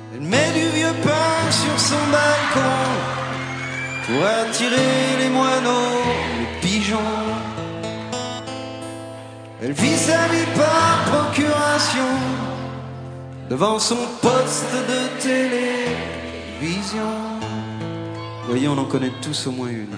Elle met du vieux pain sur son balcon pour attirer les moineaux, les pigeons. Elle vit sa vie par procuration devant son poste de télévision. Vous voyez, on en connaît tous au moins une.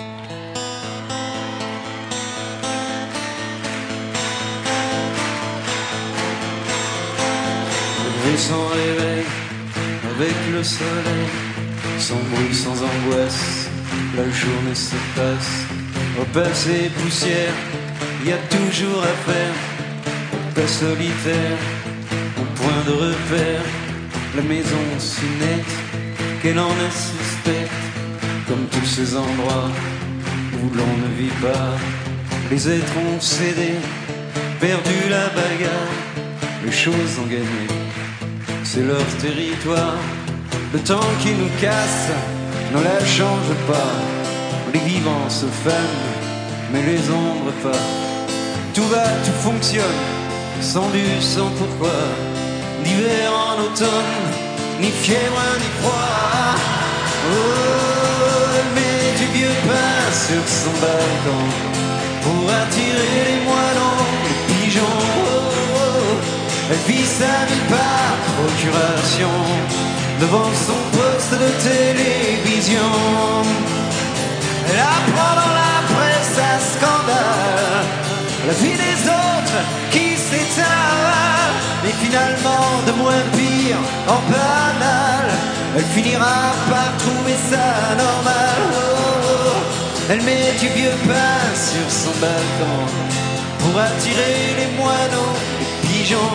Et son réveil avec le soleil, sans bruit, sans angoisse, la journée se passe. Au passé poussière, il y a toujours à faire. Au pas solitaire, au point de repère, la maison si nette qu'elle en est suspecte. Comme tous ces endroits où l'on ne vit pas, les êtres ont cédé, perdu la bagarre, les choses ont gagné. C'est leur territoire, le temps qui nous casse ne la change pas. Les vivants se fanent, mais les ombres pas. Tout va, tout fonctionne, sans but, sans pourquoi. D'hiver en automne, ni fièvre, ni froid. Oh, elle met du vieux pain sur son balcon pour attirer les moineaux, les pigeons. Elle vit sa vie par procuration devant son poste de télévision. Elle apprend dans la presse à scandale la vie des autres qui s'étale, mais finalement de moins pire en banal, elle finira par trouver ça normal. Oh, elle met du vieux pain sur son balcon pour attirer les moineaux, les pigeons.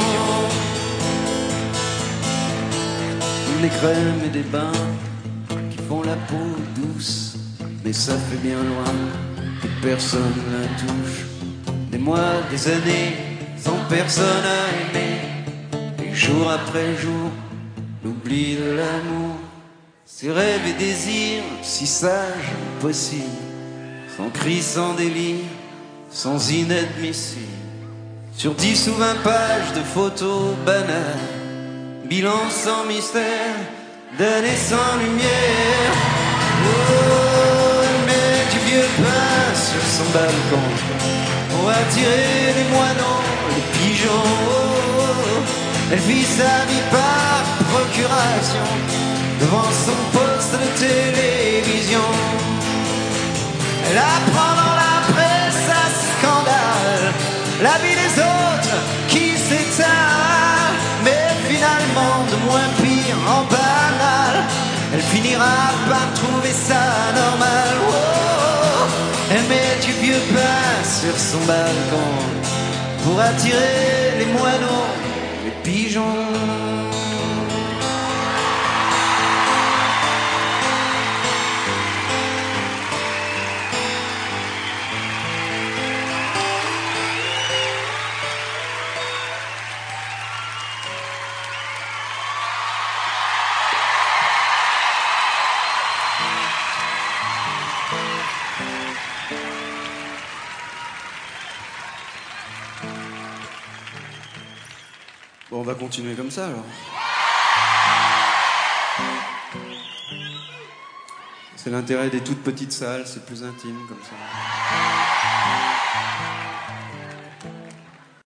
Des crèmes et des bains qui font la peau douce, mais ça fait bien loin que personne la touche. Des mois, des années, sans personne à aimer, et jour après jour, l'oubli de l'amour. Ces rêves et désirs, si sages, possibles, sans cri, sans délire, sans inadmissible. Sur 10 ou 20 pages de photos banales, bilan sans mystère, d'années sans lumière. Oh, elle met du vieux pain sur son balcon pour attirer les moineaux, les pigeons. Oh, elle vit sa vie par procuration devant son poste de télévision. Elle apprend dans la presse à scandale la vie des autres qui s'étale, mais finalement de moins pire en banal, elle finira par trouver ça normal. Oh, elle met du vieux pain sur son balcon pour attirer les moineaux, les pigeons. Bon, on va continuer comme ça alors. C'est l'intérêt des toutes petites salles, c'est plus intime comme ça.